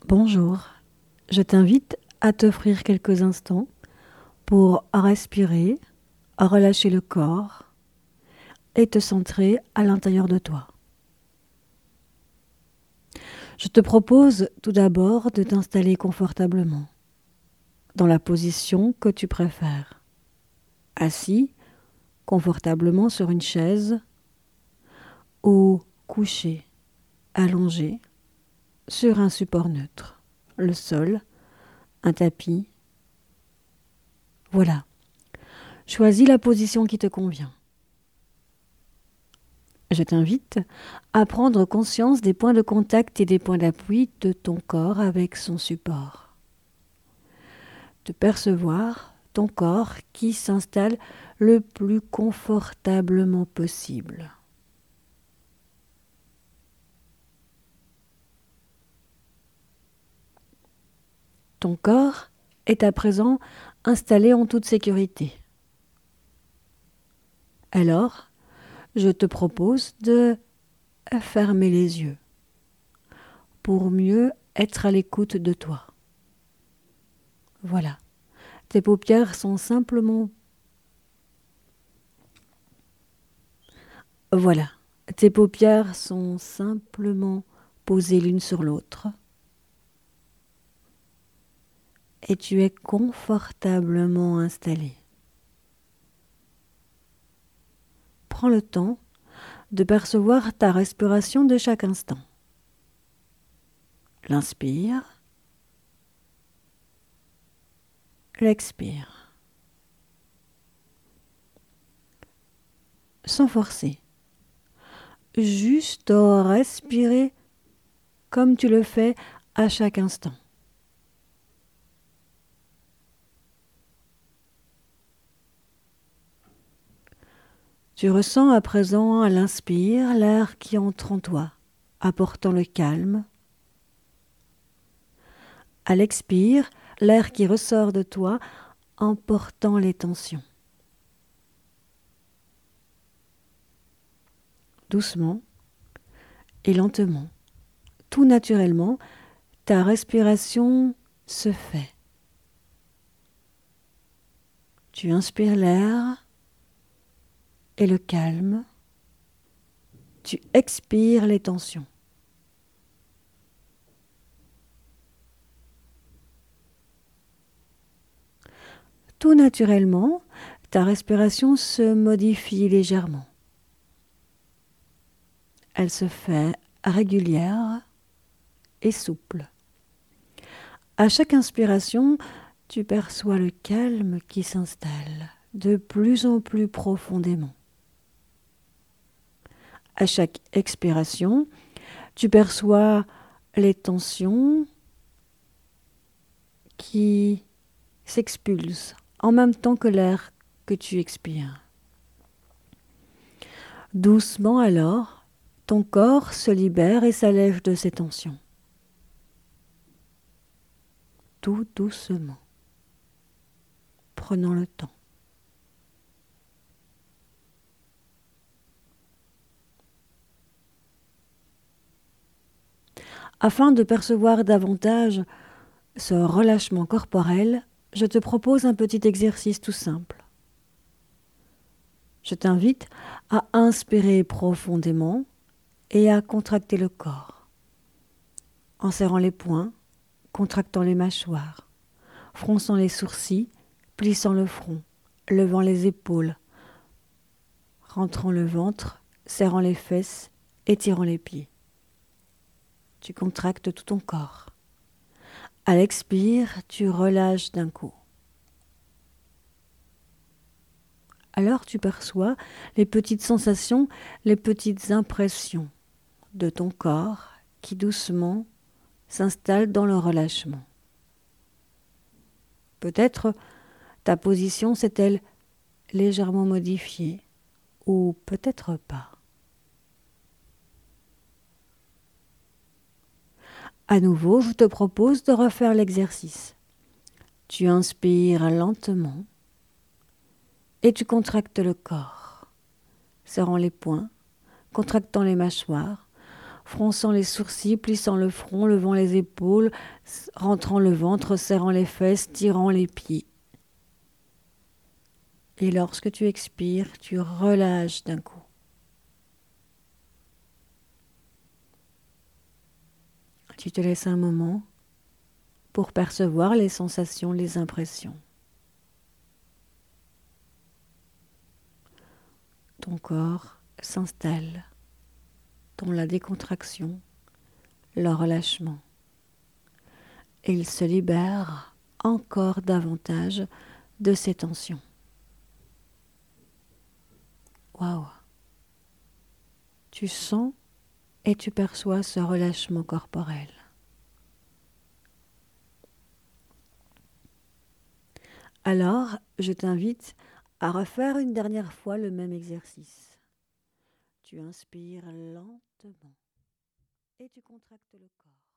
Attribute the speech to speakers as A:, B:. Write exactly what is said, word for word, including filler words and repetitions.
A: Bonjour, je t'invite à t'offrir quelques instants pour respirer, relâcher le corps et te centrer à l'intérieur de toi. Je te propose tout d'abord de t'installer confortablement dans la position que tu préfères, assis confortablement sur une chaise ou couché, allongé sur un support neutre, le sol, un tapis. Voilà, choisis la position qui te convient. Je t'invite à prendre conscience des points de contact et des points d'appui de ton corps avec son support. De percevoir ton corps qui s'installe le plus confortablement possible. Ton corps est à présent installé en toute sécurité. Alors, je te propose de fermer les yeux pour mieux être à l'écoute de toi. Voilà, tes paupières sont simplement... Voilà, tes paupières sont simplement posées l'une sur l'autre et tu es confortablement installé. Prends le temps de percevoir ta respiration de chaque instant. L'inspire, l'expire. Sans forcer. Juste respirer comme tu le fais à chaque instant. Tu ressens à présent à l'inspire l'air qui entre en toi, apportant le calme. À l'expire, l'air qui ressort de toi, emportant les tensions. Doucement et lentement, tout naturellement, ta respiration se fait. Tu inspires l'air et le calme. Tu expires les tensions. Tout naturellement, ta respiration se modifie légèrement. Elle se fait régulière et souple. À chaque inspiration, tu perçois le calme qui s'installe de plus en plus profondément. À chaque expiration, tu perçois les tensions qui s'expulsent en même temps que l'air que tu expires. Doucement alors, ton corps se libère et s'allège de ces tensions. Tout doucement, prenant le temps. Afin de percevoir davantage ce relâchement corporel, je te propose un petit exercice tout simple. Je t'invite à inspirer profondément et à contracter le corps, en serrant les poings, contractant les mâchoires, fronçant les sourcils, plissant le front, levant les épaules, rentrant le ventre, serrant les fesses, étirant les pieds. Tu contractes tout ton corps. À l'expire, tu relâches d'un coup. Alors tu perçois les petites sensations, les petites impressions de ton corps qui doucement s'installent dans le relâchement. Peut-être ta position s'est-elle légèrement modifiée ou peut-être pas. À nouveau, je te propose de refaire l'exercice. Tu inspires lentement et tu contractes le corps, serrant les poings, contractant les mâchoires, fronçant les sourcils, plissant le front, levant les épaules, rentrant le ventre, serrant les fesses, tirant les pieds. Et lorsque tu expires, tu relâches d'un coup. Tu te laisses un moment pour percevoir les sensations, les impressions. Ton corps s'installe dans la décontraction, le relâchement. Et il se libère encore davantage de ces tensions. Waouh! Tu sens et tu perçois ce relâchement corporel. Alors, je t'invite à refaire une dernière fois le même exercice. Tu inspires lentement et tu contractes le corps.